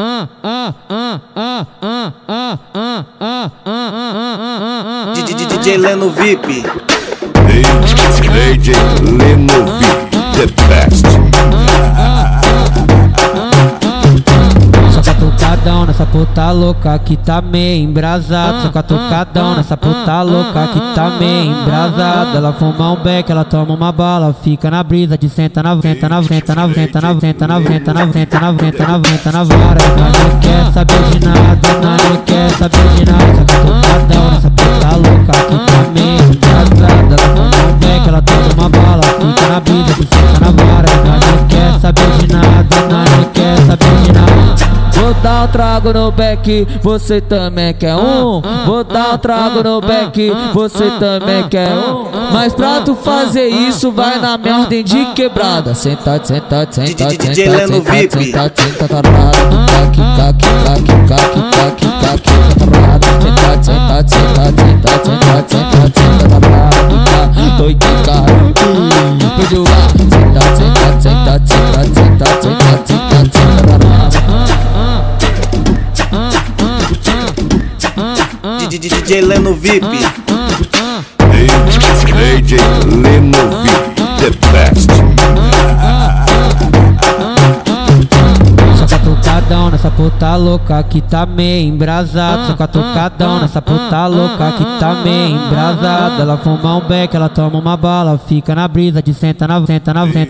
DJ Leno VIP. DJ Leno VIP, the best. Só catucadão nessa puta louca que tá meio embrasado. Só catucadão nessa puta louca que tá meio embrasado. Ela fuma um beck, ela toma uma bala, fica na brisa de senta na vara. Nós não quer saber de nada, nós não quer saber de nada. Só catucadão nessa puta louca que tá meio embrasado. Ela fuma um beck, ela toma uma bala, fica na brisa de senta na vara. Nós não quer saber de nada, nós não quer saber de nada. Vou dar um trago no beck, você também quer um? Vou dar um trago no beck, você também quer um? Mas pra tu fazer isso, vai na minha ordem de quebrada. Senta, senta, senta, senta, senta, senta, senta, senta, tarada. Senta, senta, senta, senta, senta, senta, senta, tarada. Tô enquicado, tô de lá. Senta, senta, senta, senta, senta, senta, senta, senta, tarada. DJ Leno VIP. DJ Leno VIP, the best. Só catucadão nessa puta louca que tá meio embrasado. Só catucadão nessa puta louca que tá meio embrasado. Ela fuma um beck, ela toma uma bala, fica na brisa de senta na vara.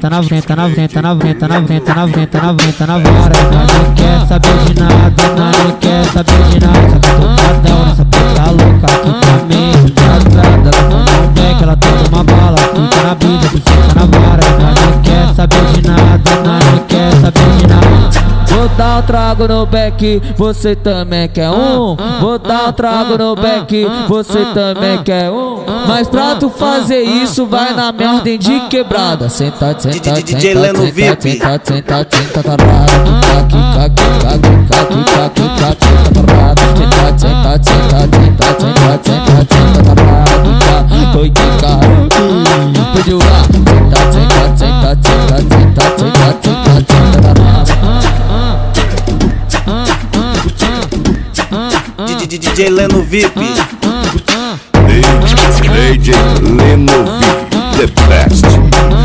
Nós não quer saber de nada, nós não quer saber de nada. Só catucadão nessa puta louca que tá meio embrasado. Ela fuma um beck, ela toma uma bala, fica na brisa de senta na vara. Nós não quer saber de nada, nós não quer saber de nada. Vou dar um trago no beck, você também quer um? Vou dar um trago no beck, você também quer um? Mas pra tu fazer isso, vai na minha ordem de quebrada. Senta, senta, senta, DJ Leno VIP. senta, senta, senta, tarada. Senta, senta, senta, senta, senta, senta, senta, tarada. Tô enquicado, tô de lá. Senta, senta, senta, senta, senta, senta, senta, senta, tarada. DJ Leno VIP. DJ Leno VIP, the best.